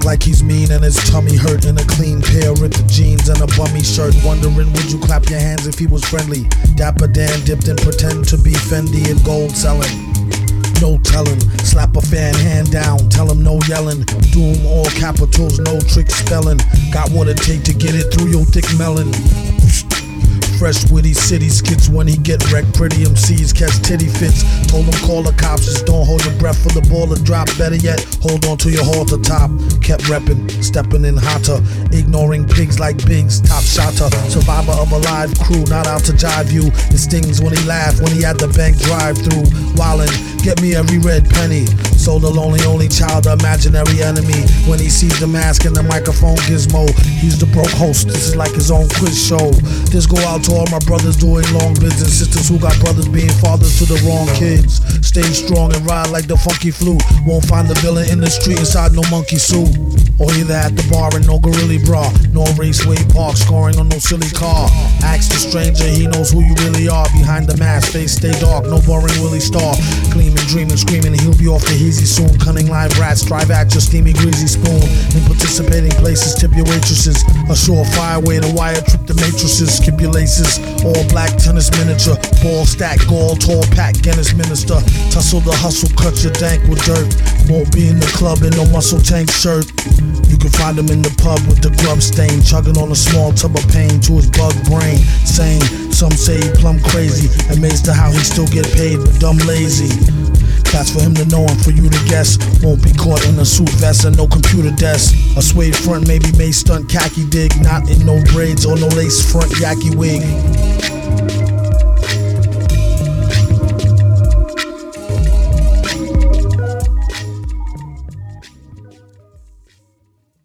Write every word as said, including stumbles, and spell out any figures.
like he's mean and his tummy hurt in a clean pair of ripped jeans and a bummy shirt. Wondering would you clap your hands if he was friendly? Dapper Dan dipped and pretend to be Fendi and gold selling. No telling, slap a fan hand down, tell him no yelling. Doom all capitals, no trick spelling. Got what it take to get it through your thick melon. Fresh witty city skits when he get wrecked. Pretty M Cs catch titty fits. Told him call the cops, just don't hold your breath for the ball to drop. Better yet, hold on to your halter top. Kept reppin', steppin' in hotter. Ignoring pigs like Biggs, top shotter. Survivor of a live crew, not out to jive you. It stings when he laugh, when he at the bank drive through. Wildin', get me every red penny. So the lonely only child, the imaginary enemy. When he sees the mask and the microphone gizmo, he's the broke host, this is like his own quiz show. This go out to all my brothers doing long bids and sisters who got brothers being fathers to the wrong kids. Stay strong and ride like the funky flute. Won't find the villain in the street inside no monkey suit. Or either at the bar in no gorilla bra, no raceway park scoring on no silly car. Ask the stranger, he knows who you really are. Behind the mask, face stay dark, no boring Willie Star. Gleaming, dreaming, screaming, he'll be off the easy soon. Cunning live rats, strive at your steamy greasy spoon. In participating places, tip your waitresses. A surefire way to wire trip the matrices. Skip your laces, all black tennis miniature. Ball stack, gall, tall pack, Guinness minister. Tussle the hustle, cut your dank with dirt. Won't be in the club in no muscle tank shirt. You can find him in the pub with the grub stain, chugging on a small tub of pain to his bug brain. Saying, some say he plumb crazy, amazed at how he still get paid, but dumb lazy. That's for him to know and for you to guess. Won't be caught in a suit vest and no computer desk. A suede front, maybe may stunt khaki dig. Not in no braids or no lace front yaki wig.